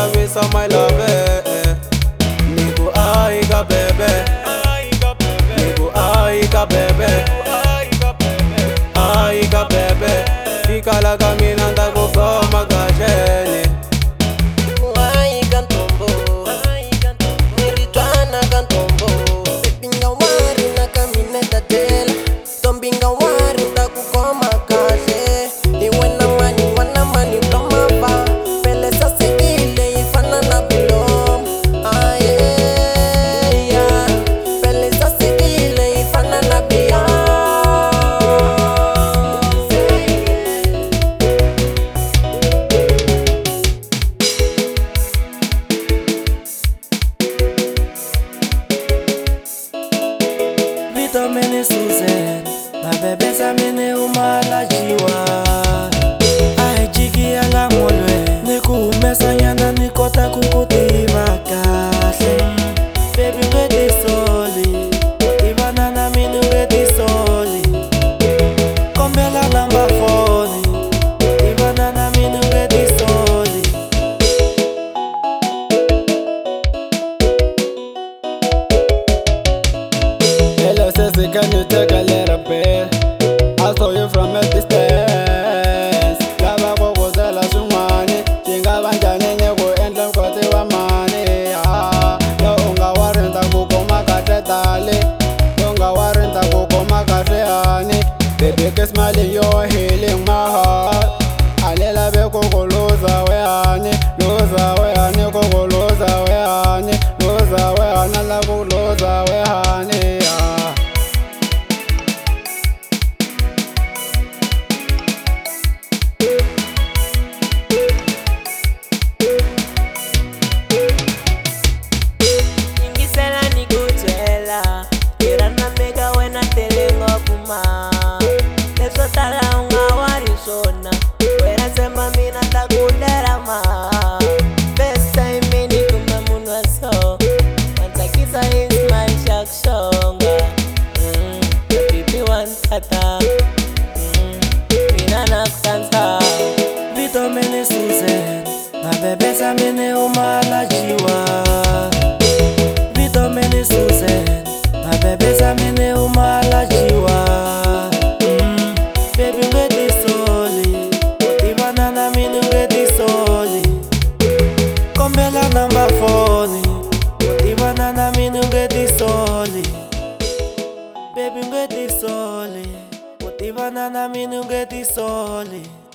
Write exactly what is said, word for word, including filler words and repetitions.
chavisa my love. Niku aiga bebe, niku aiga bebe, aiga bebe. Ikala kamina ndakugoma kasheni. Vito mene Susan, ma bebe sa mene umala jiwa. Ai jiki ala molwe, niku mesa yana nikota kukutiva kahle. Baby ngeti soli, ibana na minu ngeti soli. Kombela namba phone, ibana na minu ngeti soli. Hello, Sissy, can you take a little bit? I saw you from a distance. Lava kokuzela swin'wani, tinga vanjani nyeko endla mkoti wa mani. Ah, yo unga warinda kukoma kahle tali, unga warinda kukoma kahle hani. Baby, kiss smiling, you're healing my heart. Alela be kukuluza we hani, luza we hani, kukuluza we hani, luza we hani, la kukuluza we hani. Ah. Vito mene Susan, ma bebe sa mene umala jiwa. Vito mene Susan, ma bebe sa mene umala jiwa. Mm. Baby ngeti soli, ibana na minu ngeti soli. Kombela namba phone, ibana na minu ngeti soli. Baby ngeti soli, ibana na minu ngeti soli.